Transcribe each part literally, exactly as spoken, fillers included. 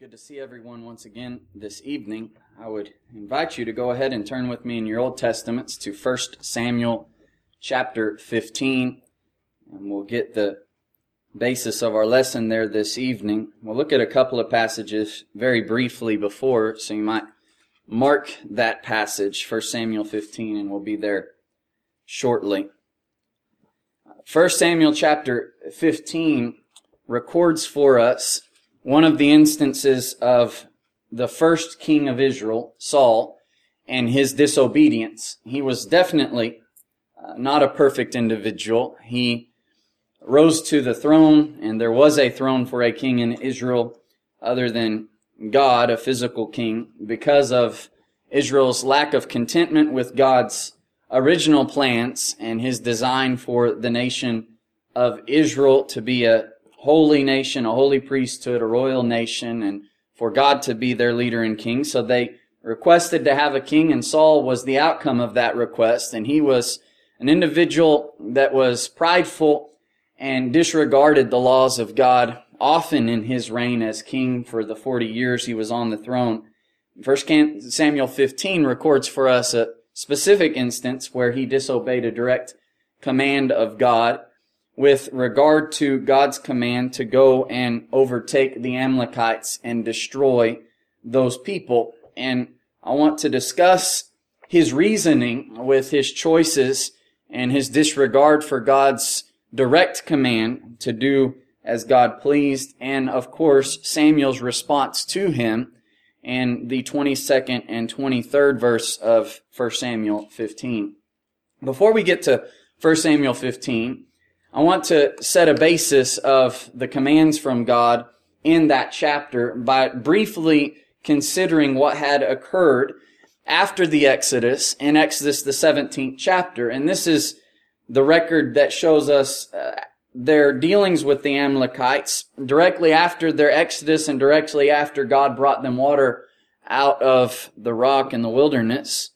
Good to see everyone once again this evening. I would invite you to go ahead and turn with me in your Old Testaments to First Samuel chapter fifteen, and we'll get the basis of our lesson there this evening. We'll look at a couple of passages very briefly before, so you might mark that passage, First Samuel fifteen, and we'll be there shortly. First Samuel chapter fifteen records for us one of the instances of the first king of Israel, Saul, and his disobedience. He was definitely uh, not a perfect individual. He rose to the throne, and there was a throne for a king in Israel other than God, a physical king, because of Israel's lack of contentment with God's original plans and his design for the nation of Israel to be a holy nation, a holy priesthood, a royal nation, and for God to be their leader and king. So they requested to have a king, and Saul was the outcome of that request. And he was an individual that was prideful and disregarded the laws of God often in his reign as king for the forty years he was on the throne. First Samuel fifteen records for us a specific instance where he disobeyed a direct command of God with regard to God's command to go and overtake the Amalekites and destroy those people. And I want to discuss his reasoning with his choices and his disregard for God's direct command to do as God pleased, and of course Samuel's response to him in the twenty-second and twenty-third verse of First Samuel fifteen. Before we get to First Samuel fifteen, I want to set a basis of the commands from God in that chapter by briefly considering what had occurred after the Exodus in Exodus the seventeenth chapter. And this is the record that shows us uh, their dealings with the Amalekites directly after their Exodus and directly after God brought them water out of the rock in the wilderness.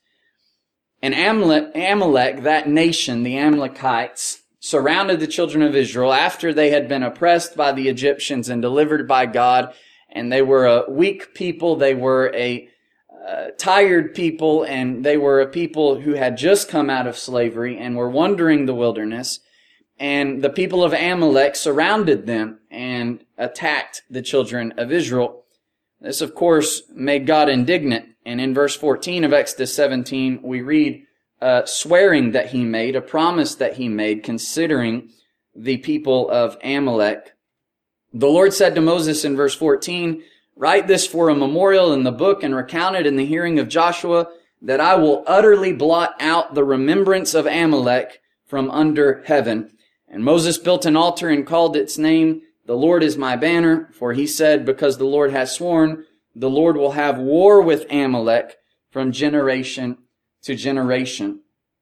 And Amalek, Amalek, that nation, the Amalekites, surrounded the children of Israel after they had been oppressed by the Egyptians and delivered by God. And they were a weak people. They were a uh, tired people. And they were a people who had just come out of slavery and were wandering the wilderness. And the people of Amalek surrounded them and attacked the children of Israel. This, of course, made God indignant. And in verse fourteen of Exodus seventeen, we read, Uh, swearing that he made, a promise that he made, considering the people of Amalek. The Lord said to Moses in verse fourteen, "Write this for a memorial in the book and recount it in the hearing of Joshua, that I will utterly blot out the remembrance of Amalek from under heaven." And Moses built an altar and called its name, "The Lord is my banner," for he said, "Because the Lord has sworn, the Lord will have war with Amalek from generation to generation."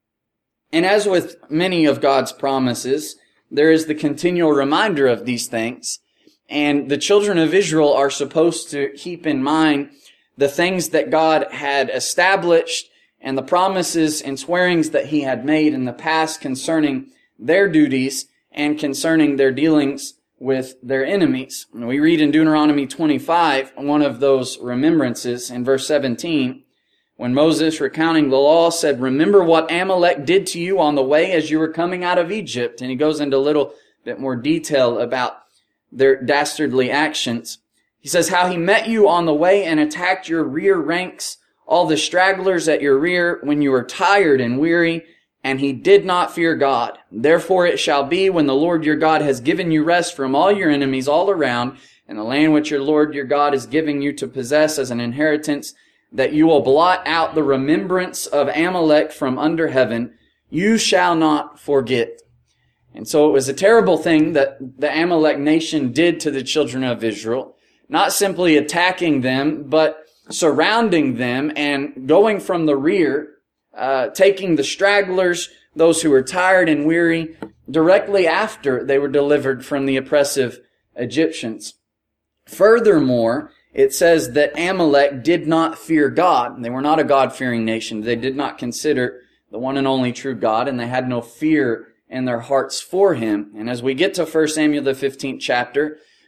And as with many of God's promises, there is the continual reminder of these things. And the children of Israel are supposed to keep in mind the things that God had established and the promises and swearings that he had made in the past concerning their duties and concerning their dealings with their enemies. And we read in Deuteronomy twenty-five, one of those remembrances in verse seventeen, when Moses, recounting the law, said, "Remember what Amalek did to you on the way as you were coming out of Egypt." And he goes into a little bit more detail about their dastardly actions. He says, "How he met you on the way and attacked your rear ranks, all the stragglers at your rear, when you were tired and weary, and he did not fear God. Therefore it shall be, when the Lord your God has given you rest from all your enemies all around, and the land which your Lord your God is giving you to possess as an inheritance, that you will blot out the remembrance of Amalek from under heaven. You shall not forget." And so it was a terrible thing that the Amalek nation did to the children of Israel, not simply attacking them, but surrounding them and going from the rear, uh, taking the stragglers, those who were tired and weary, directly after they were delivered from the oppressive Egyptians. Furthermore, it says that Amalek did not fear God. They were not a God-fearing nation. They did not consider the one and only true God, and they had no fear in their hearts for him. And as we get to First Samuel the fifteenth chapter,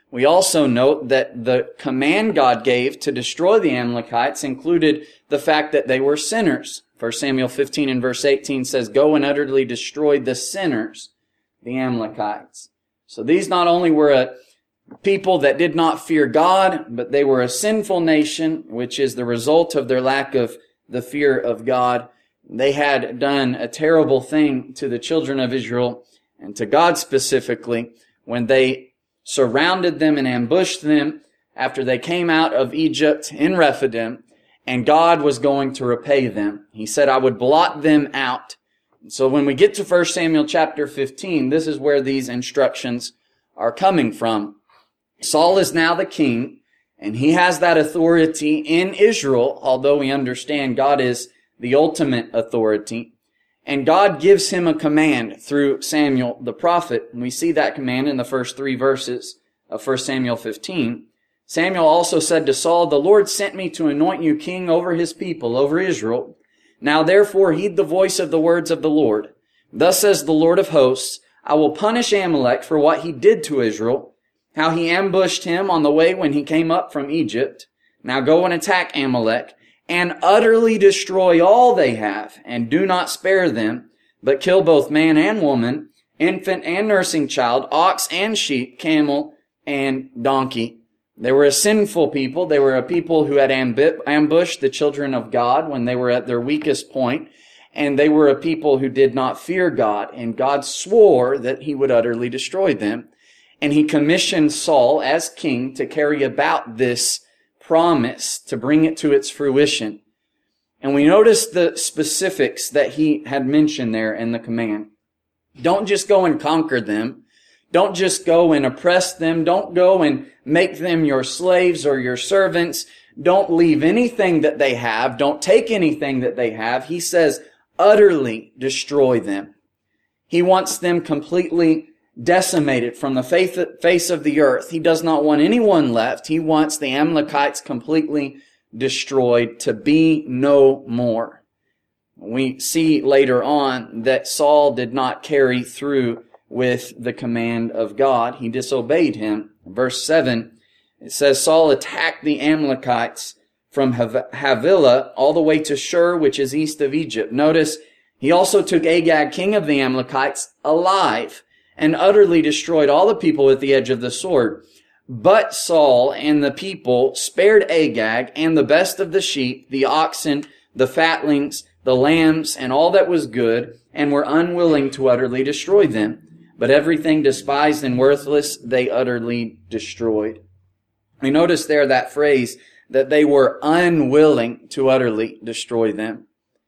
We also note that the command God gave to destroy the Amalekites included the fact that they were sinners. First Samuel fifteen and verse eighteen says, "Go and utterly destroy the sinners," the Amalekites. So these not only were a people that did not fear God, but they were a sinful nation, which is the result of their lack of the fear of God. They had done a terrible thing to the children of Israel and to God specifically when they surrounded them and ambushed them after they came out of Egypt in Rephidim, and God was going to repay them. He said, "I would blot them out." So when we get to First Samuel chapter fifteen, this is where these instructions are coming from. Saul is now the king, and he has that authority in Israel, although we understand God is the ultimate authority. And God gives him a command through Samuel the prophet. And we see that command in the first three verses of First Samuel fifteen. Samuel also said to Saul, "The Lord sent me to anoint you king over his people, over Israel. Now therefore heed the voice of the words of the Lord. Thus says the Lord of hosts, I will punish Amalek for what he did to Israel, how he ambushed him on the way when he came up from Egypt. Now go and attack Amalek, and utterly destroy all they have, and do not spare them, but kill both man and woman, infant and nursing child, ox and sheep, camel and donkey." They were a sinful people. They were a people who had amb- ambushed the children of God when they were at their weakest point, and they were a people who did not fear God, and God swore that he would utterly destroy them. And he commissioned Saul as king to carry about this promise, to bring it to its fruition. And we notice the specifics that he had mentioned there in the command. Don't just go and conquer them. Don't just go and oppress them. Don't go and make them your slaves or your servants. Don't leave anything that they have. Don't take anything that they have. He says, utterly destroy them. He wants them completely decimated from the face of the earth. He does not want anyone left. He wants the Amalekites completely destroyed, to be no more. We see later on that Saul did not carry through with the command of God. He disobeyed him. Verse seven, it says, Saul attacked the Amalekites from Havilah all the way to Shur, which is east of Egypt. Notice, he also took Agag, king of the Amalekites, alive, and utterly destroyed all the people with the edge of the sword. But Saul and the people spared Agag and the best of the sheep, the oxen, the fatlings, the lambs, and all that was good, and were unwilling to utterly destroy them. But everything despised and worthless they utterly destroyed. We notice there that phrase, that they were unwilling to utterly destroy them.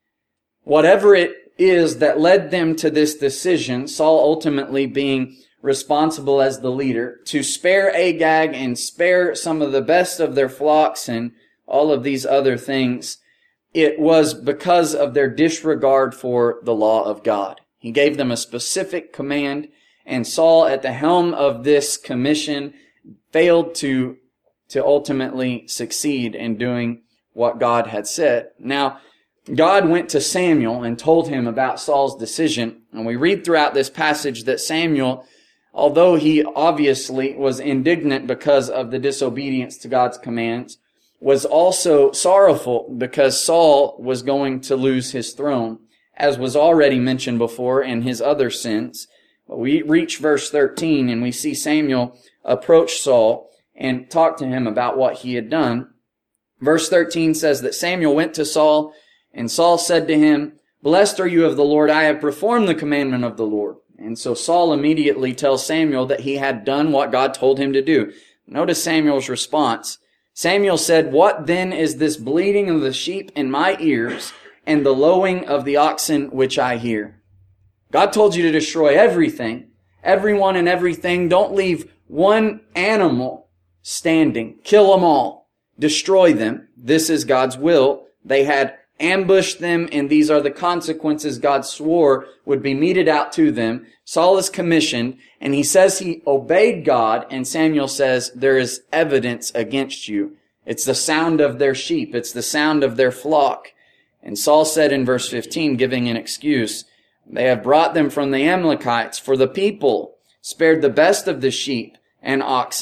Whatever it is that led them to this decision, Saul ultimately being responsible as the leader, to spare Agag and spare some of the best of their flocks and all of these other things, it was because of their disregard for the law of God. He gave them a specific command, and Saul, at the helm of this commission, failed to, to ultimately succeed in doing what God had said. Now, God went to Samuel and told him about Saul's decision, and we read throughout this passage that Samuel, although he obviously was indignant because of the disobedience to God's commands, was also sorrowful because Saul was going to lose his throne, as was already mentioned before in his other sins. We reach verse thirteen and we see Samuel approach Saul and talk to him about what he had done. Verse thirteen says that Samuel went to Saul, and Saul said to him, Blessed are you of the Lord, I have performed the commandment of the Lord. And so Saul immediately tells Samuel that he had done what God told him to do. Notice Samuel's response. Samuel said, What then is this bleating of the sheep in my ears and the lowing of the oxen which I hear? God told you to destroy everything, everyone and everything. Don't leave one animal standing. Kill them all. Destroy them. This is God's will. They had ambushed them, and these are the consequences God swore would be meted out to them. Saul is commissioned, and he says he obeyed God, and Samuel says, there is evidence against you. It's the sound of their sheep. It's the sound of their flock. And Saul said in verse fifteen, giving an excuse, They have brought them from the Amalekites, for the people spared the best of the sheep and oxen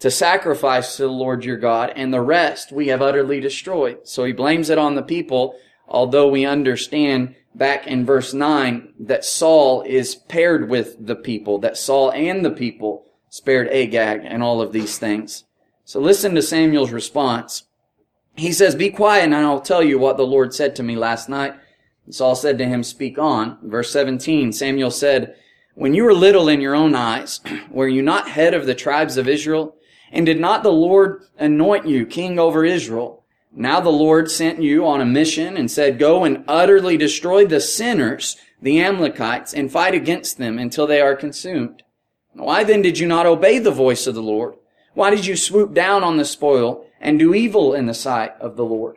to sacrifice to the Lord your God, and the rest we have utterly destroyed. So he blames it on the people, although we understand back in verse nine that Saul is paired with the people, that Saul and the people spared Agag and all of these things. So listen to Samuel's response. He says, "Be quiet, and I'll tell you what the Lord said to me last night." And Saul said to him, "Speak on." Verse seventeen, Samuel said, "When you were little in your own eyes, were you not head of the tribes of Israel? And did not the Lord anoint you king over Israel? Now the Lord sent you on a mission and said, 'Go and utterly destroy the sinners, the Amalekites, and fight against them until they are consumed.' Why then did you not obey the voice of the Lord? Why did you swoop down on the spoil and do evil in the sight of the Lord?"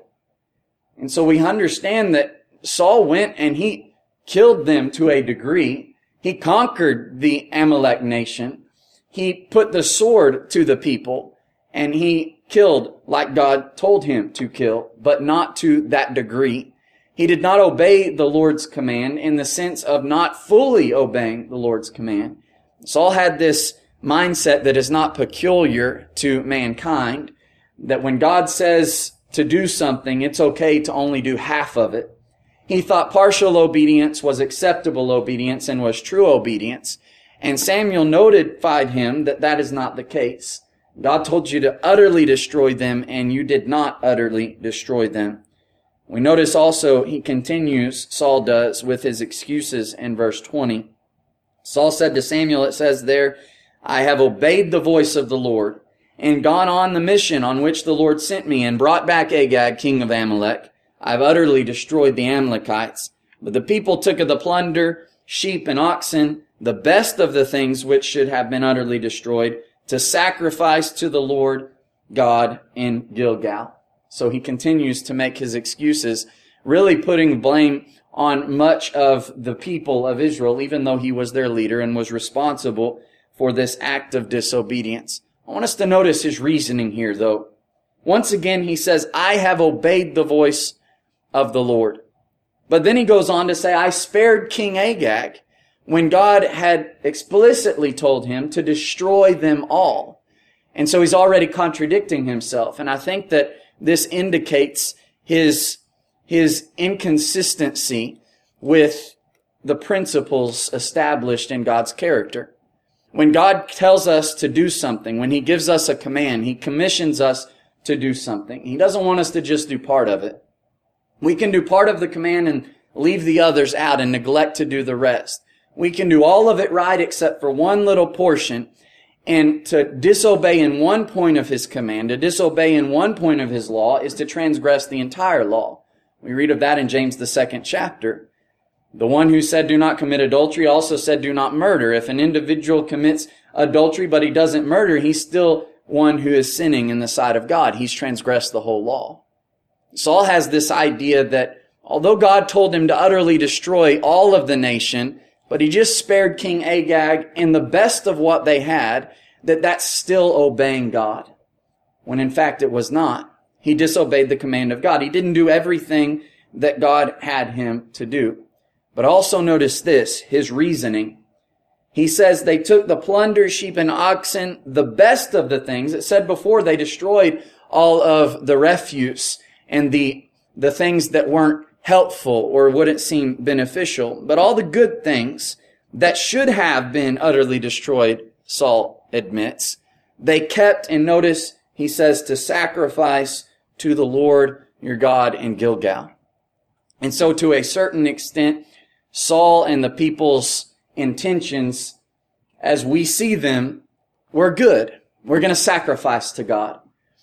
And so we understand that Saul went and he killed them to a degree. He conquered the Amalek nation. He put the sword to the people, and he killed like God told him to kill, but not to that degree. He did not obey the Lord's command in the sense of not fully obeying the Lord's command. Saul had this mindset that is not peculiar to mankind, that when God says to do something, it's okay to only do half of it. He thought partial obedience was acceptable obedience and was true obedience. And Samuel notified him that that is not the case. God told you to utterly destroy them, and you did not utterly destroy them. We notice also he continues, Saul does, with his excuses in verse twenty. Saul said to Samuel, it says there, "I have obeyed the voice of the Lord, and gone on the mission on which the Lord sent me, and brought back Agag, king of Amalek. I have utterly destroyed the Amalekites. But the people took of the plunder, sheep and oxen, the best of the things which should have been utterly destroyed, to sacrifice to the Lord God in Gilgal." So he continues to make his excuses, really putting blame on much of the people of Israel, even though he was their leader and was responsible for this act of disobedience. I want us to notice his reasoning here, though. Once again, he says, "I have obeyed the voice of the Lord." But then he goes on to say, "I spared King Agag," when God had explicitly told him to destroy them all. And so he's already contradicting himself. And I think that this indicates his, his inconsistency with the principles established in God's character. When God tells us to do something, when he gives us a command, he commissions us to do something. He doesn't want us to just do part of it. We can do part of the command and leave the others out and neglect to do the rest. We can do all of it right except for one little portion, and to disobey in one point of his command, to disobey in one point of his law, is to transgress the entire law. We read of that in James, the second chapter. The one who said, "Do not commit adultery," also said, "Do not murder." If an individual commits adultery but he doesn't murder, he's still one who is sinning in the sight of God. He's transgressed the whole law. Saul has this idea that although God told him to utterly destroy all of the nation, but he just spared King Agag and the best of what they had, that that's still obeying God. When in fact it was not. He disobeyed the command of God. He didn't do everything that God had him to do. But also notice this, his reasoning. He says they took the plunder, sheep and oxen, the best of the things. It said before they destroyed all of the refuse and the, the things that weren't helpful or wouldn't seem beneficial. But all the good things that should have been utterly destroyed, Saul admits, they kept, and notice he says, to sacrifice to the Lord your God in Gilgal. And so to a certain extent, Saul and the people's intentions, as we see them, were good. We're going to sacrifice to God.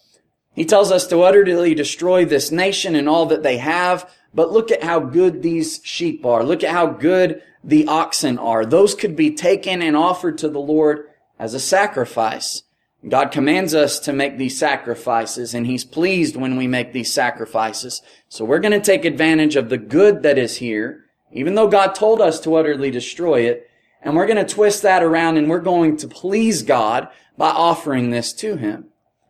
He tells us to utterly destroy this nation and all that they have, but look at how good these sheep are. Look at how good the oxen are. Those could be taken and offered to the Lord as a sacrifice. God commands us to make these sacrifices, and He's pleased when we make these sacrifices. So we're going to take advantage of the good that is here, even though God told us to utterly destroy it, and we're going to twist that around, and we're going to please God by offering this to Him.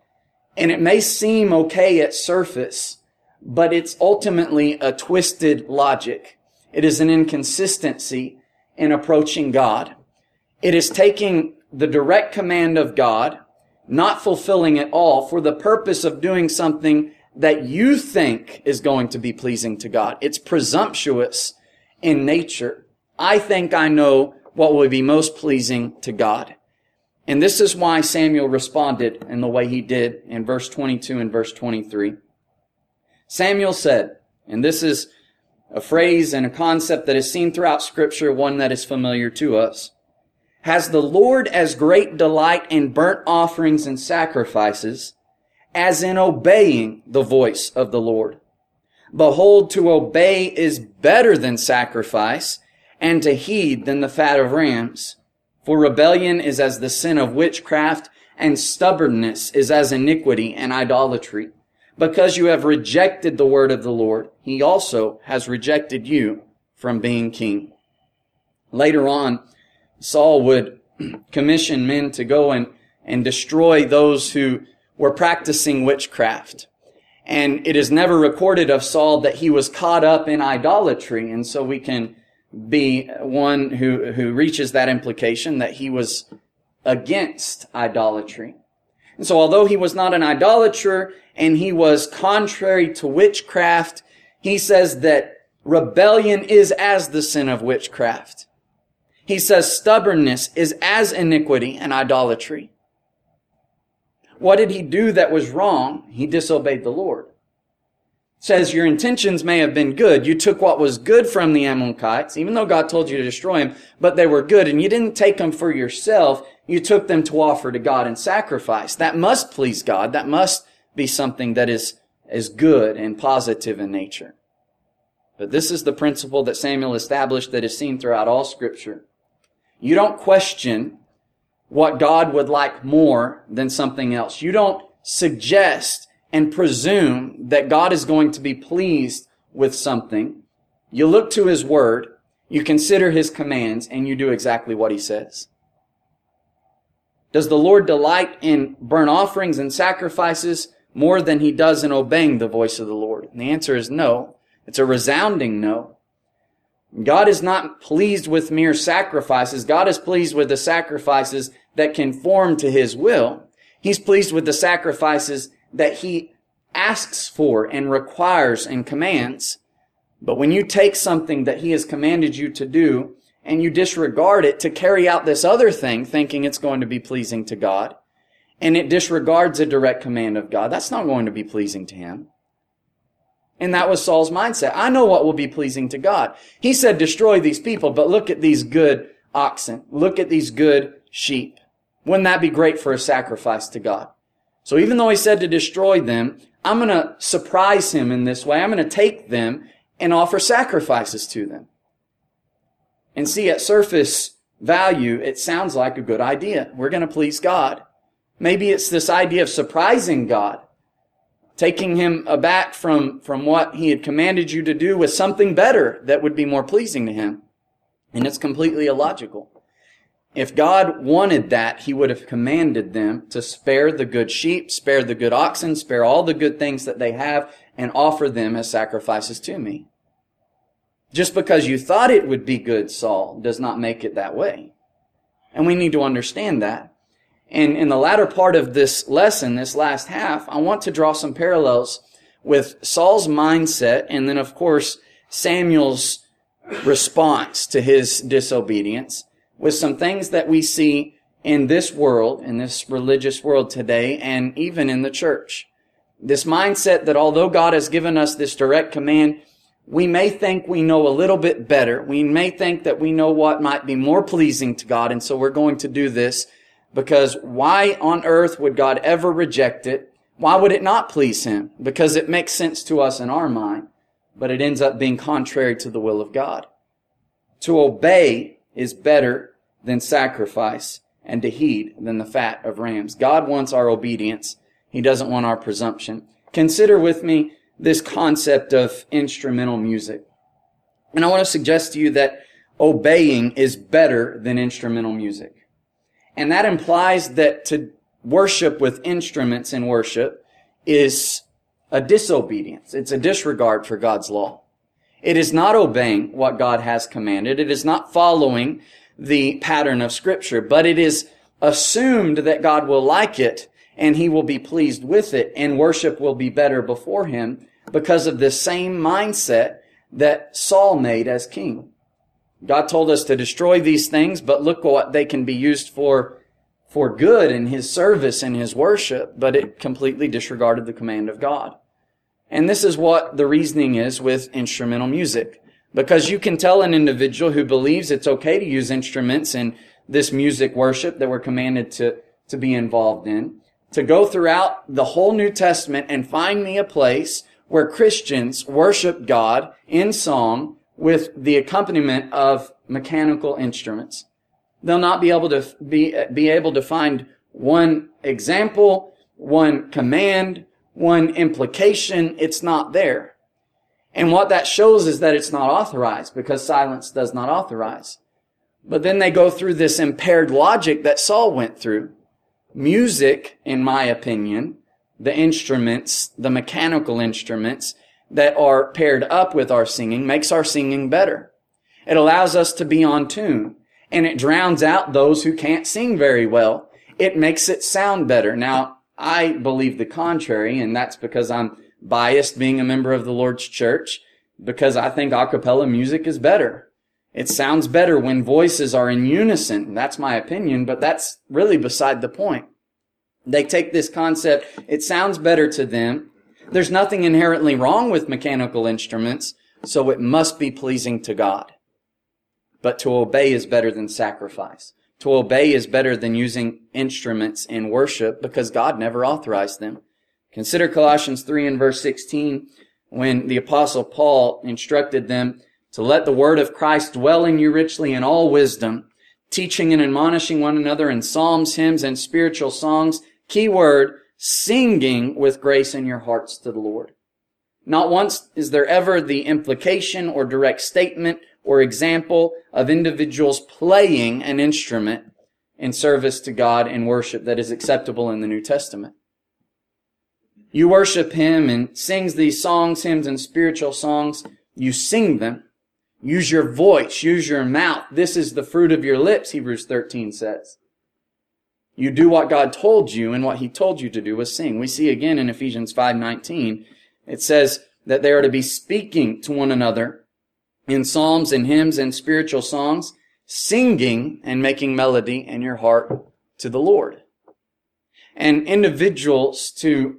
And it may seem okay at surface, but it's ultimately a twisted logic. It is an inconsistency in approaching God. It is taking the direct command of God not fulfilling it all for the purpose of doing something that you think is going to be pleasing to God. It's presumptuous in nature. I think I know what will be most pleasing to God. And this is why Samuel responded in the way he did in verse twenty-two and verse twenty-three. Samuel said, and this is a phrase and a concept that is seen throughout Scripture, one that is familiar to us. Has the Lord as great delight in burnt offerings and sacrifices as in obeying the voice of the Lord? Behold, to obey is better than sacrifice, and to heed than the fat of rams. For rebellion is as the sin of witchcraft, and stubbornness is as iniquity and idolatry. Because you have rejected the word of the Lord, he also has rejected you from being king. Later on, Saul would commission men to go and, and destroy those who were practicing witchcraft. And it is never recorded of Saul that he was caught up in idolatry. And so we can be one who, who reaches that implication that he was against idolatry. And so although he was not an idolater and he was contrary to witchcraft, he says that rebellion is as the sin of witchcraft. He says stubbornness is as iniquity and idolatry. What did he do that was wrong? He disobeyed the Lord. It says your intentions may have been good. You took what was good from the Amalekites, even though God told you to destroy them, but they were good, and you didn't take them for yourself. You took them to offer to God and sacrifice. That must please God. That must be something that is, is good and positive in nature. But this is the principle that Samuel established that is seen throughout all Scripture. You don't question what God would like more than something else. You don't suggest and presume that God is going to be pleased with something. You look to His Word, you consider His commands, and you do exactly what He says. Does the Lord delight in burnt offerings and sacrifices more than He does in obeying the voice of the Lord? And the answer is no. It's a resounding no. God is not pleased with mere sacrifices. God is pleased with the sacrifices that conform to His will. He's pleased with the sacrifices that He asks for and requires and commands. But when you take something that He has commanded you to do and you disregard it to carry out this other thing, thinking it's going to be pleasing to God, and it disregards a direct command of God, that's not going to be pleasing to Him. And that was Saul's mindset. I know what will be pleasing to God. He said, destroy these people, but look at these good oxen. Look at these good sheep. Wouldn't that be great for a sacrifice to God? So even though He said to destroy them, I'm going to surprise Him in this way. I'm going to take them and offer sacrifices to them. And see, at surface value, it sounds like a good idea. We're going to please God. Maybe it's this idea of surprising God, taking Him aback from, from what He had commanded you to do with something better that would be more pleasing to Him. And it's completely illogical. If God wanted that, He would have commanded them to spare the good sheep, spare the good oxen, spare all the good things that they have, and offer them as sacrifices to me. Just because you thought it would be good, Saul, does not make it that way. And we need to understand that. And in the latter part of this lesson, this last half, I want to draw some parallels with Saul's mindset and then, of course, Samuel's response to his disobedience, with some things that we see in this world, in this religious world today, and even in the church. This mindset that although God has given us this direct command, we may think we know a little bit better. We may think that we know what might be more pleasing to God, and so we're going to do this, because why on earth would God ever reject it? Why would it not please Him? Because it makes sense to us in our mind, but it ends up being contrary to the will of God. To obey is better than sacrifice, and to heed than the fat of rams. God wants our obedience. He doesn't want our presumption. Consider with me this concept of instrumental music. And I want to suggest to you that obeying is better than instrumental music. And that implies that to worship with instruments in worship is a disobedience. It's a disregard for God's law. It is not obeying what God has commanded. It is not following the pattern of Scripture, but it is assumed that God will like it and He will be pleased with it, and worship will be better before Him because of this same mindset that Saul made as king. God told us to destroy these things, but look what they can be used for, for good in His service and His worship, but it completely disregarded the command of God. And this is what the reasoning is with instrumental music. Because you can tell an individual who believes it's okay to use instruments in this music worship that we're commanded to, to be involved in, to go throughout the whole New Testament and find me a place where Christians worship God in song with the accompaniment of mechanical instruments. They'll not be able to be, be able to find one example, one command, one implication. It's not there. And what that shows is that it's not authorized, because silence does not authorize. But then they go through this impaired logic that Saul went through. Music, in my opinion, the instruments, the mechanical instruments that are paired up with our singing, makes our singing better. It allows us to be on tune, and it drowns out those who can't sing very well. It makes it sound better. Now, I believe the contrary, and that's because I'm biased being a member of the Lord's church, because I think a cappella music is better. It sounds better when voices are in unison. That's my opinion, but that's really beside the point. They take this concept, it sounds better to them. There's nothing inherently wrong with mechanical instruments, so it must be pleasing to God. But to obey is better than sacrifice. To obey is better than using instruments in worship, because God never authorized them. Consider Colossians three and verse sixteen, when the Apostle Paul instructed them to let the word of Christ dwell in you richly in all wisdom, teaching and admonishing one another in psalms, hymns, and spiritual songs. Key word, singing with grace in your hearts to the Lord. Not once is there ever the implication or direct statement or example of individuals playing an instrument in service to God in worship that is acceptable in the New Testament. You worship Him and sings these songs, hymns, and spiritual songs. You sing them. Use your voice. Use your mouth. This is the fruit of your lips, Hebrews thirteen says. You do what God told you, and what He told you to do was sing. We see again in Ephesians five nineteen, it says that they are to be speaking to one another in psalms and hymns and spiritual songs, singing and making melody in your heart to the Lord. And individuals to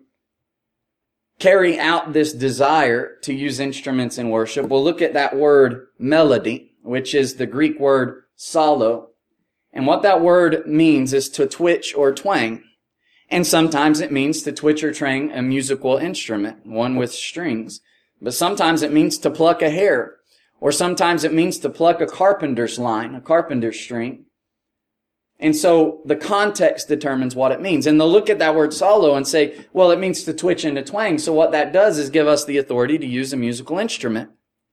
carry out this desire to use instruments in worship, we'll look at that word melody, which is the Greek word psallo. And what that word means is to twitch or twang. And sometimes it means to twitch or twang a musical instrument, one with strings. But sometimes it means to pluck a hair. Or sometimes it means to pluck a carpenter's line, a carpenter's string. And so the context determines what it means. And they'll look at that word psallo and say, well, it means to twitch and to twang. So what that does is give us the authority to use a musical instrument.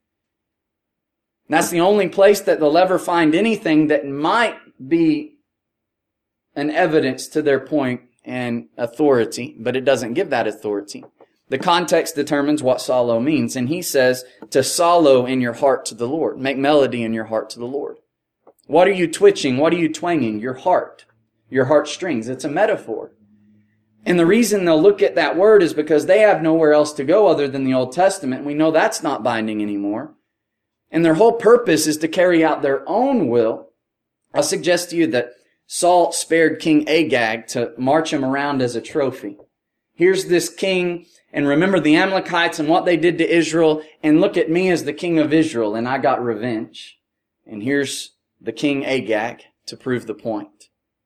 And that's the only place that they'll ever find anything that might be an evidence to their point and authority, but it doesn't give that authority. The context determines what psallo means. And he says to psallo in your heart to the Lord. Make melody in your heart to the Lord. What are you twitching? What are you twanging? Your heart. Your heartstrings. It's a metaphor. And the reason they'll look at that word is because they have nowhere else to go other than the Old Testament. We know that's not binding anymore. And their whole purpose is to carry out their own will. I'll suggest to you that Saul spared King Agag to march him around as a trophy. Here's this king, and remember the Amalekites and what they did to Israel, and look at me as the king of Israel, and I got revenge. And here's the king Agag to prove the point.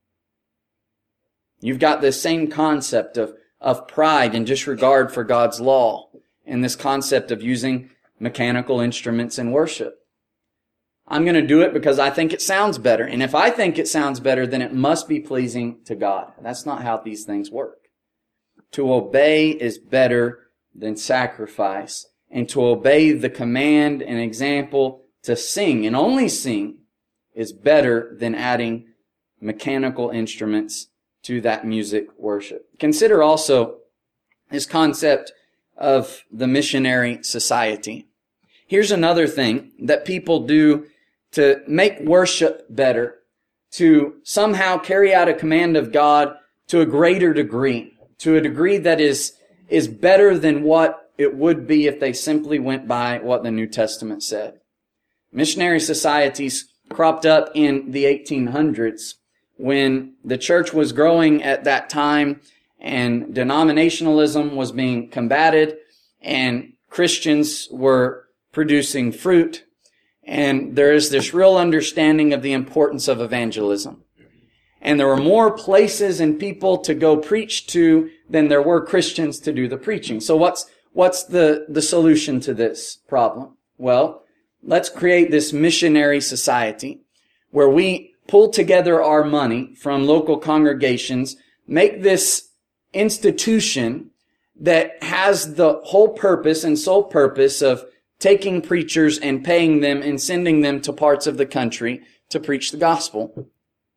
You've got this same concept of, of pride and disregard for God's law, and this concept of using mechanical instruments in worship. I'm going to do it because I think it sounds better. And if I think it sounds better, then it must be pleasing to God. That's not how these things work. To obey is better than sacrifice. And to obey the command and example to sing, and only sing, is better than adding mechanical instruments to that music worship. Consider also this concept of the missionary society. Here's another thing that people do to make worship better, to somehow carry out a command of God to a greater degree, to a degree that is, is better than what it would be if they simply went by what the New Testament said. Missionary societies cropped up in the eighteen hundreds when the church was growing at that time and denominationalism was being combated and Christians were producing fruit. And there is this real understanding of the importance of evangelism. And there were more places and people to go preach to than there were Christians to do the preaching. So what's what's the, the solution to this problem? Well, let's create this missionary society where we pull together our money from local congregations, make this institution that has the whole purpose and sole purpose of taking preachers and paying them and sending them to parts of the country to preach the gospel.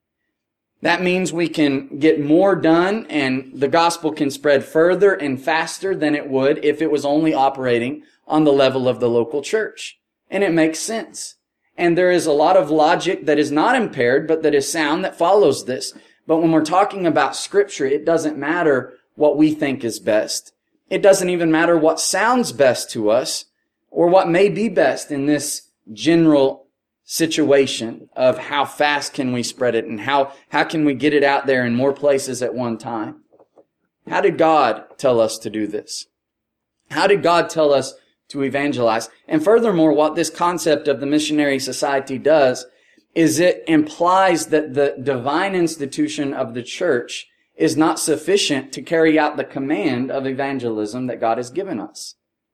That means we can get more done and the gospel can spread further and faster than it would if it was only operating on the level of the local church. And it makes sense. And there is a lot of logic that is not impaired, but that is sound that follows this. But when we're talking about Scripture, it doesn't matter what we think is best. It doesn't even matter what sounds best to us or what may be best in this general situation of how fast can we spread it and how, how can we get it out there in more places at one time. How did God tell us to do this? How did God tell us to evangelize? And furthermore, what this concept of the missionary society does is it implies that the divine institution of the church is not sufficient to carry out the command of evangelism that God has given us.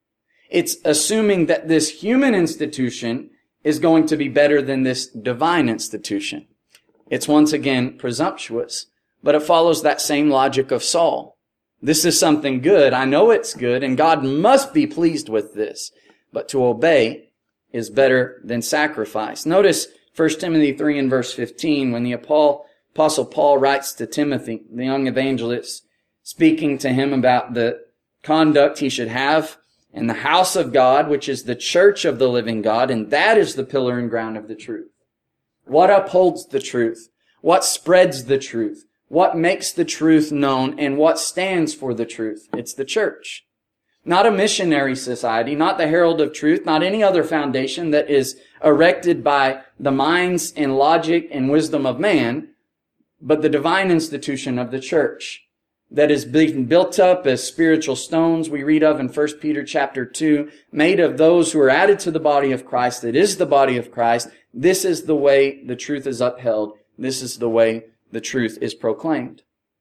It's assuming that this human institution is going to be better than this divine institution. It's once again presumptuous, but it follows that same logic of Saul. This is something good. I know it's good, and God must be pleased with this. But to obey is better than sacrifice. Notice First Timothy three and verse fifteen, when the Apostle Paul writes to Timothy, the young evangelist, speaking to him about the conduct he should have in the house of God, which is the church of the living God, and that is the pillar and ground of the truth. What upholds the truth? What spreads the truth? What makes the truth known and what stands for the truth? It's the church. Not a missionary society, not the herald of truth, not any other foundation that is erected by the minds and logic and wisdom of man, but the divine institution of the church that is being built up as spiritual stones we read of in First Peter chapter two, made of those who are added to the body of Christ. It is the body of Christ. This is the way the truth is upheld. This is the way the truth is proclaimed.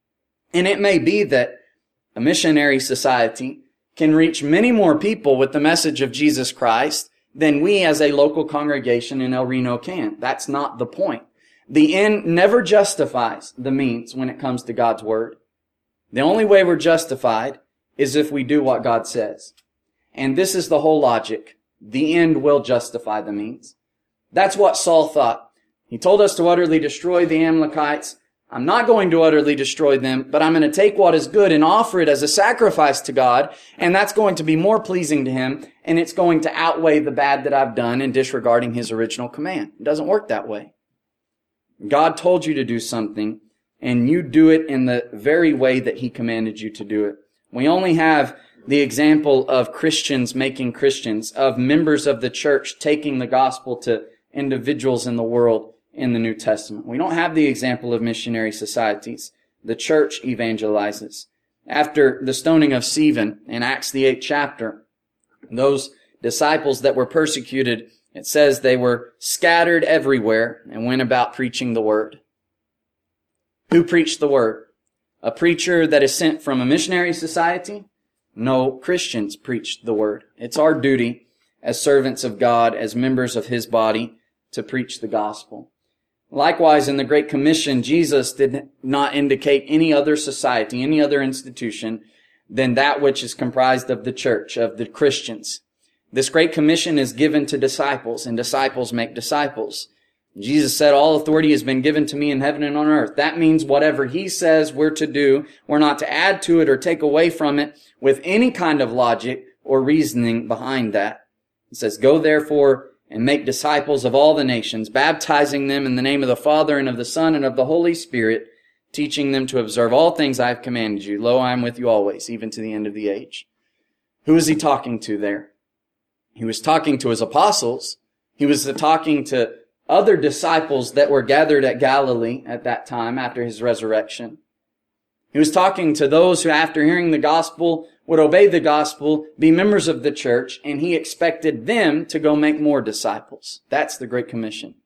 And it may be that a missionary society can reach many more people with the message of Jesus Christ than we as a local congregation in El Reno can. That's not the point. The end never justifies the means when it comes to God's word. The only way we're justified is if we do what God says. And this is the whole logic. The end will justify the means. That's what Saul thought. He told us to utterly destroy the Amalekites. I'm not going to utterly destroy them, but I'm going to take what is good and offer it as a sacrifice to God, and that's going to be more pleasing to Him, and it's going to outweigh the bad that I've done in disregarding His original command. It doesn't work that way. God told you to do something, and you do it in the very way that He commanded you to do it. We only have the example of Christians making Christians, of members of the church taking the gospel to individuals in the world in the New Testament. We don't have the example of missionary societies. The church evangelizes. After the stoning of Stephen in Acts the eighth chapter, those disciples that were persecuted, it says they were scattered everywhere and went about preaching the word. Who preached the word? A preacher that is sent from a missionary society? No, Christians preached the word. It's our duty as servants of God, as members of His body, to preach the gospel. Likewise, in the Great Commission, Jesus did not indicate any other society, any other institution than that which is comprised of the church, of the Christians. This Great Commission is given to disciples, and disciples make disciples. Jesus said, all authority has been given to me in heaven and on earth. That means whatever He says we're to do, we're not to add to it or take away from it with any kind of logic or reasoning behind that. It says, go therefore and make disciples of all the nations, baptizing them in the name of the Father and of the Son and of the Holy Spirit, teaching them to observe all things I have commanded you. Lo, I am with you always, even to the end of the age. Who is he talking to there? He was talking to his apostles. He was talking to other disciples that were gathered at Galilee at that time after his resurrection. He was talking to those who, after hearing the gospel, would obey the gospel, be members of the church, and he expected them to go make more disciples. That's the Great Commission.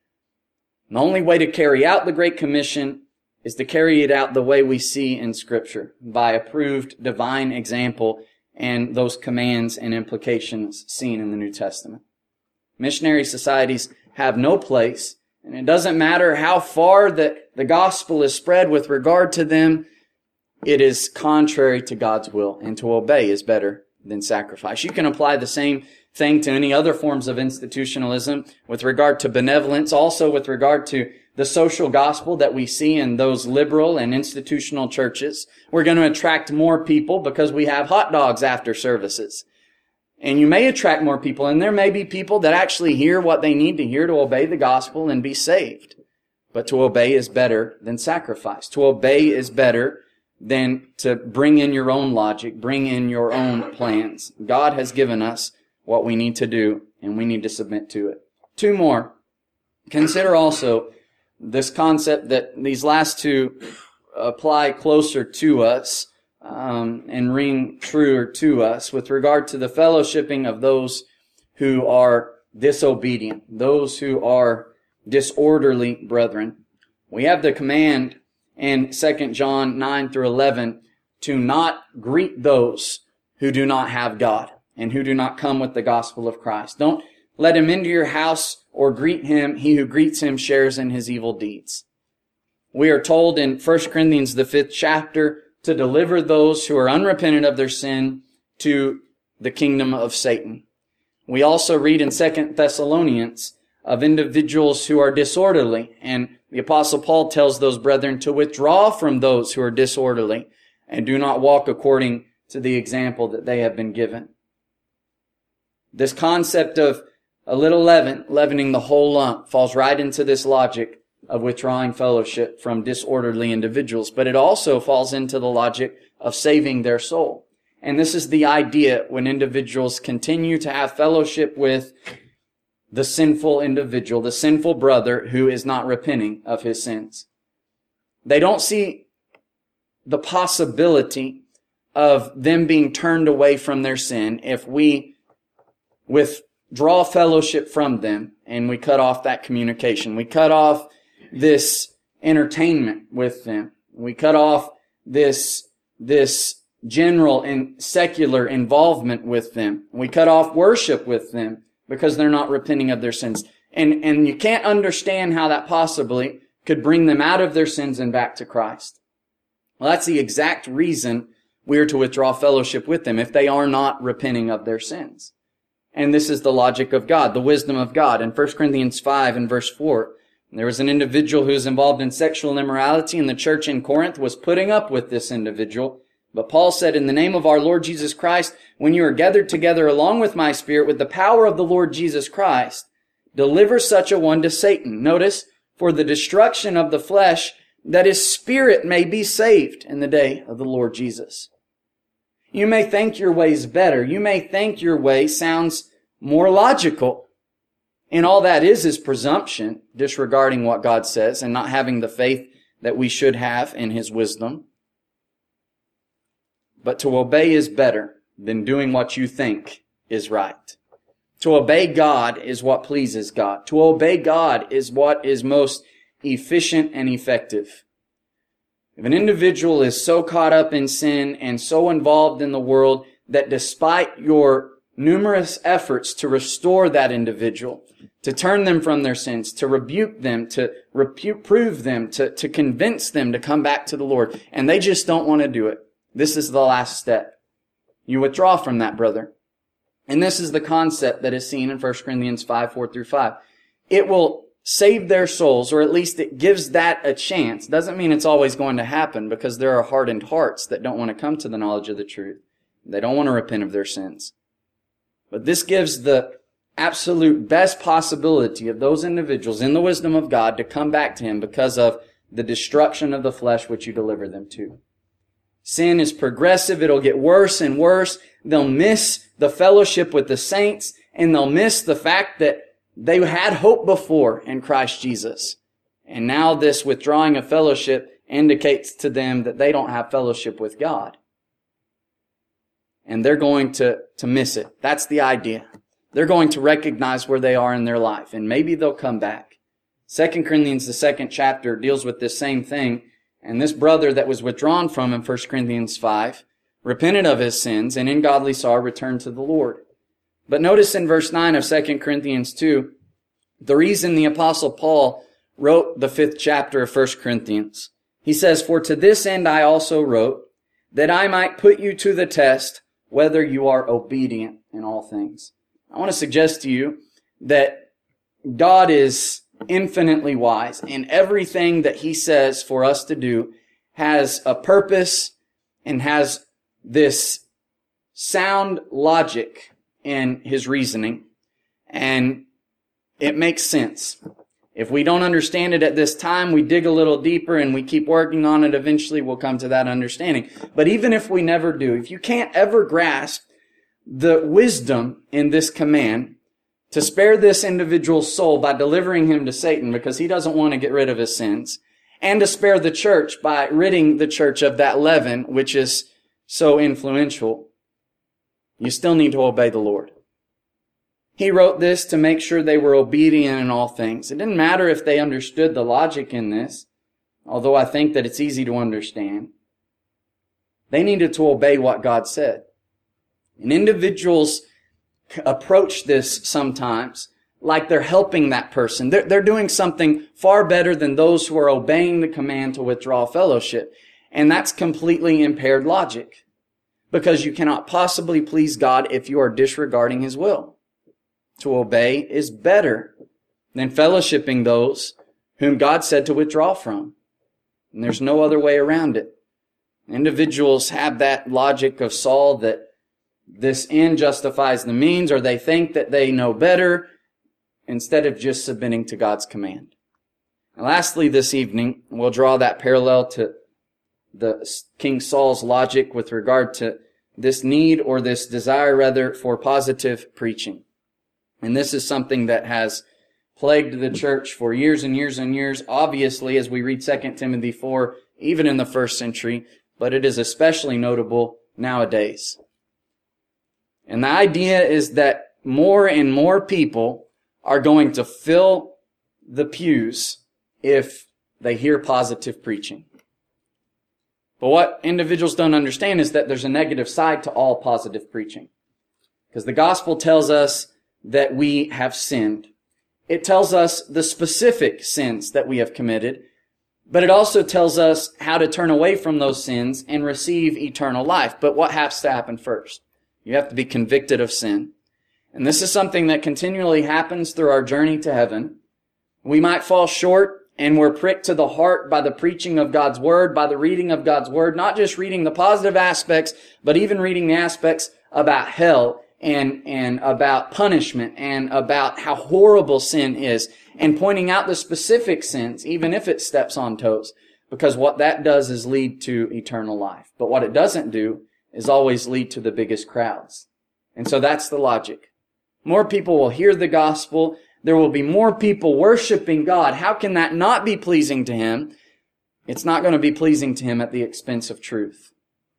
The only way to carry out the Great Commission is to carry it out the way we see in Scripture, by approved divine example and those commands and implications seen in the New Testament. Missionary societies have no place, and it doesn't matter how far the, the gospel is spread with regard to them, it is contrary to God's will, and to obey is better than sacrifice. You can apply the same thing to any other forms of institutionalism with regard to benevolence, also with regard to the social gospel that we see in those liberal and institutional churches. We're going to attract more people because we have hot dogs after services. And you may attract more people, and there may be people that actually hear what they need to hear to obey the gospel and be saved. But to obey is better than sacrifice. To obey is better than to bring in your own logic, bring in your own plans. God has given us what we need to do, and we need to submit to it. Two more. Consider also this concept that these last two apply closer to us um, and ring truer to us with regard to the fellowshipping of those who are disobedient, those who are disorderly brethren. We have the command in Second John nine through eleven to not greet those who do not have God and who do not come with the gospel of Christ. Don't let him into your house or greet him. He who greets him shares in his evil deeds. We are told in First Corinthians, the fifth chapter, to deliver those who are unrepentant of their sin to the kingdom of Satan. We also read in Second Thessalonians of individuals who are disorderly, and the Apostle Paul tells those brethren to withdraw from those who are disorderly and do not walk according to the example that they have been given. This concept of a little leaven, leavening the whole lump, falls right into this logic of withdrawing fellowship from disorderly individuals, but it also falls into the logic of saving their soul. And this is the idea when individuals continue to have fellowship with the sinful individual, the sinful brother who is not repenting of his sins. They don't see the possibility of them being turned away from their sin if we withdraw fellowship from them and we cut off that communication. We cut off this entertainment with them. We cut off this, this general and secular involvement with them. We cut off worship with them because they're not repenting of their sins. And, and you can't understand how that possibly could bring them out of their sins and back to Christ. Well, that's the exact reason we are to withdraw fellowship with them if they are not repenting of their sins. And this is the logic of God, the wisdom of God. In First Corinthians five and verse four, there was an individual who was involved in sexual immorality, and the church in Corinth was putting up with this individual. But Paul said, in the name of our Lord Jesus Christ, when you are gathered together along with my spirit with the power of the Lord Jesus Christ, deliver such a one to Satan. Notice, for the destruction of the flesh, that his spirit may be saved in the day of the Lord Jesus. You may think your way's better. You may think your way sounds more logical. And all that is is presumption, disregarding what God says and not having the faith that we should have in his wisdom. But to obey is better than doing what you think is right. To obey God is what pleases God. To obey God is what is most efficient and effective. If an individual is so caught up in sin and so involved in the world that despite your numerous efforts to restore that individual, to turn them from their sins, to rebuke them, to reprove them, to, to convince them to come back to the Lord, and they just don't want to do it, this is the last step. You withdraw from that brother. And this is the concept that is seen in First Corinthians five, four through five. It will save their souls, or at least it gives that a chance. Doesn't mean it's always going to happen, because there are hardened hearts that don't want to come to the knowledge of the truth. They don't want to repent of their sins. But this gives the absolute best possibility of those individuals in the wisdom of God to come back to him because of the destruction of the flesh which you deliver them to. Sin is progressive. It'll get worse and worse. They'll miss the fellowship with the saints, and they'll miss the fact that they had hope before in Christ Jesus. And now this withdrawing of fellowship indicates to them that they don't have fellowship with God. And they're going to, to miss it. That's the idea. They're going to recognize where they are in their life, and maybe they'll come back. Second Corinthians, the second chapter, deals with this same thing. And this brother that was withdrawn from him, First Corinthians five, repented of his sins, and in godly sorrow returned to the Lord. But notice in verse nine of Second Corinthians two, the reason the Apostle Paul wrote the fifth chapter of First Corinthians. He says, "For to this end I also wrote, that I might put you to the test, whether you are obedient in all things." I want to suggest to you that God is infinitely wise, and everything that He says for us to do has a purpose and has this sound logic in His reasoning, and it makes sense. If we don't understand it at this time, we dig a little deeper and we keep working on it, eventually we'll come to that understanding. But even if we never do, if you can't ever grasp the wisdom in this command to spare this individual's soul by delivering him to Satan because he doesn't want to get rid of his sins, and to spare the church by ridding the church of that leaven which is so influential, you still need to obey the Lord. He wrote this to make sure they were obedient in all things. It didn't matter if they understood the logic in this, although I think that it's easy to understand. They needed to obey what God said. And individuals approach this sometimes like they're helping that person. They're, they're doing something far better than those who are obeying the command to withdraw fellowship. And that's completely impaired logic, because you cannot possibly please God if you are disregarding His will. To obey is better than fellowshipping those whom God said to withdraw from. And there's no other way around it. Individuals have that logic of Saul that this end justifies the means, or they think that they know better instead of just submitting to God's command. And lastly, this evening, we'll draw that parallel to the King Saul's logic with regard to this need, or this desire rather, for positive preaching. And this is something that has plagued the church for years and years and years, obviously, as we read Second Timothy four, even in the first century, but it is especially notable nowadays. And the idea is that more and more people are going to fill the pews if they hear positive preaching. But what individuals don't understand is that there's a negative side to all positive preaching. Because the gospel tells us that we have sinned. It tells us the specific sins that we have committed, but it also tells us how to turn away from those sins and receive eternal life. But what has to happen first? You have to be convicted of sin. And this is something that continually happens through our journey to heaven. We might fall short, and we're pricked to the heart by the preaching of God's Word, by the reading of God's Word, not just reading the positive aspects, but even reading the aspects about hell and, and about punishment and about how horrible sin is, and pointing out the specific sins, even if it steps on toes, because what that does is lead to eternal life. But what it doesn't do is always lead to the biggest crowds. And so that's the logic. More people will hear the gospel. There will be more people worshiping God. How can that not be pleasing to Him? It's not going to be pleasing to Him at the expense of truth.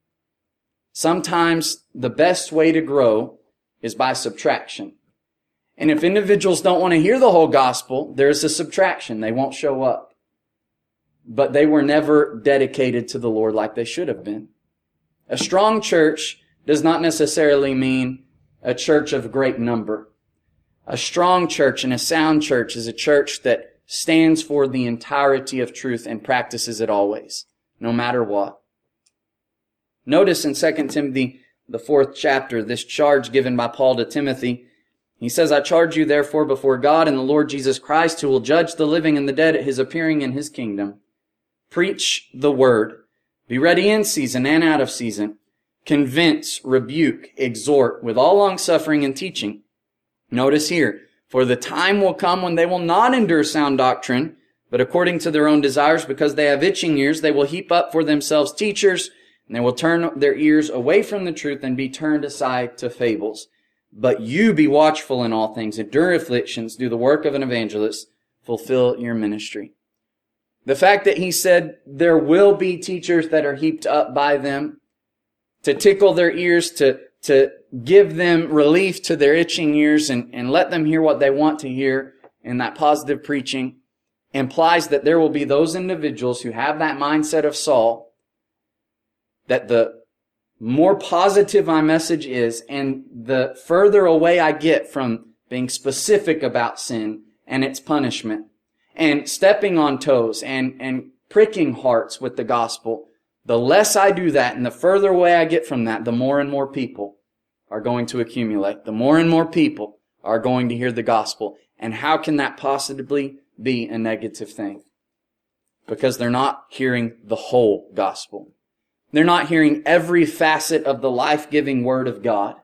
Sometimes the best way to grow is by subtraction. And if individuals don't want to hear the whole gospel, there's a subtraction. They won't show up. But they were never dedicated to the Lord like they should have been. A strong church does not necessarily mean a church of great number. A strong church and a sound church is a church that stands for the entirety of truth and practices it always, no matter what. Notice in Second Timothy, the fourth chapter, this charge given by Paul to Timothy. He says, "I charge you therefore before God and the Lord Jesus Christ, who will judge the living and the dead at His appearing in His kingdom. Preach the word. Be ready in season and out of season. Convince, rebuke, exhort with all longsuffering and teaching." Notice here, "For the time will come when they will not endure sound doctrine, but according to their own desires, because they have itching ears, they will heap up for themselves teachers, and they will turn their ears away from the truth and be turned aside to fables. But you be watchful in all things, endure afflictions, do the work of an evangelist, fulfill your ministry. The fact that he said there will be teachers that are heaped up by them to tickle their ears, to, to give them relief to their itching ears and, and let them hear what they want to hear in that positive preaching, implies that there will be those individuals who have that mindset of Saul, that the more positive my message is and the further away I get from being specific about sin and its punishment and stepping on toes and, and pricking hearts with the gospel, the less I do that and the further away I get from that, the more and more people are going to accumulate. The more and more people are going to hear the gospel. And how can that possibly be a negative thing? Because they're not hearing the whole gospel. They're not hearing every facet of the life-giving Word of God.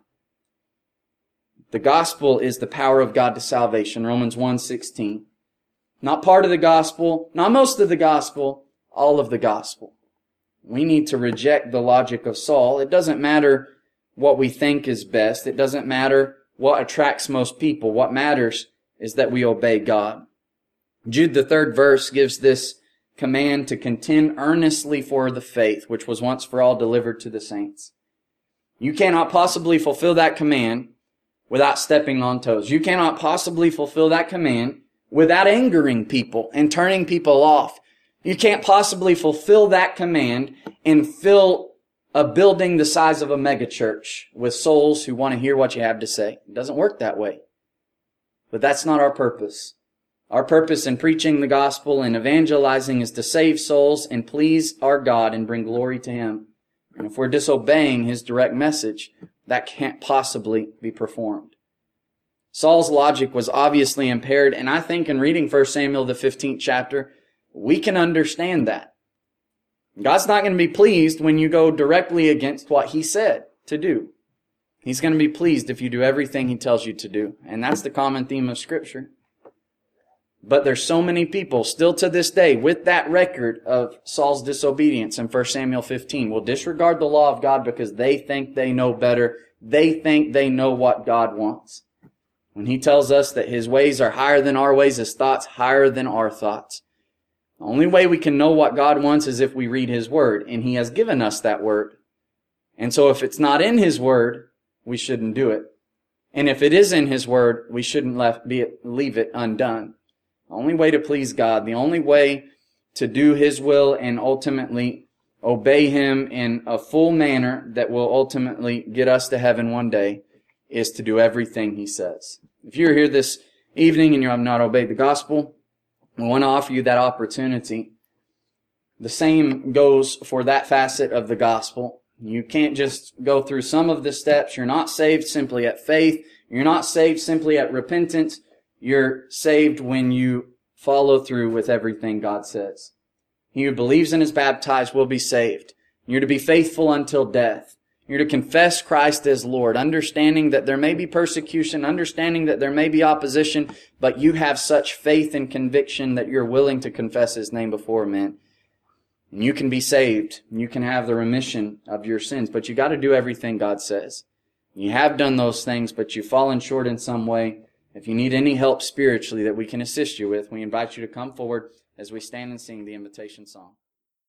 The gospel is the power of God to salvation, Romans one sixteen. Not part of the gospel, not most of the gospel, all of the gospel. We need to reject the logic of Saul. It doesn't matter what we think is best. It doesn't matter what attracts most people. What matters is that we obey God. Jude, the third verse, gives this command to contend earnestly for the faith, which was once for all delivered to the saints. You cannot possibly fulfill that command without stepping on toes. You cannot possibly fulfill that command without angering people and turning people off. You can't possibly fulfill that command and fill a building the size of a megachurch with souls who want to hear what you have to say. It doesn't work that way. But that's not our purpose. Our purpose in preaching the gospel and evangelizing is to save souls and please our God and bring glory to Him. And if we're disobeying His direct message, that can't possibly be performed. Saul's logic was obviously impaired, and I think in reading First Samuel, the fifteenth chapter, we can understand that. God's not going to be pleased when you go directly against what He said to do. He's going to be pleased if you do everything He tells you to do. And that's the common theme of Scripture. But there's so many people still to this day with that record of Saul's disobedience in First Samuel fifteen will disregard the law of God because they think they know better. They think they know what God wants. When He tells us that His ways are higher than our ways, His thoughts higher than our thoughts. The only way we can know what God wants is if we read His Word, and He has given us that Word. And so if it's not in His Word, we shouldn't do it. And if it is in His Word, we shouldn't left be it, leave it undone. The only way to please God, the only way to do His will and ultimately obey Him in a full manner that will ultimately get us to heaven one day is to do everything He says. If you're here this evening and you have not obeyed the gospel, we want to offer you that opportunity. The same goes for that facet of the gospel. You can't just go through some of the steps. You're not saved simply at faith. You're not saved simply at repentance. You're saved when you follow through with everything God says. He who believes and is baptized will be saved. You're to be faithful until death. You're to confess Christ as Lord, understanding that there may be persecution, understanding that there may be opposition, but you have such faith and conviction that you're willing to confess His name before men. And you can be saved. You can have the remission of your sins, but you got to do everything God says. You have done those things, but you've fallen short in some way. If you need any help spiritually that we can assist you with, we invite you to come forward as we stand and sing the invitation song.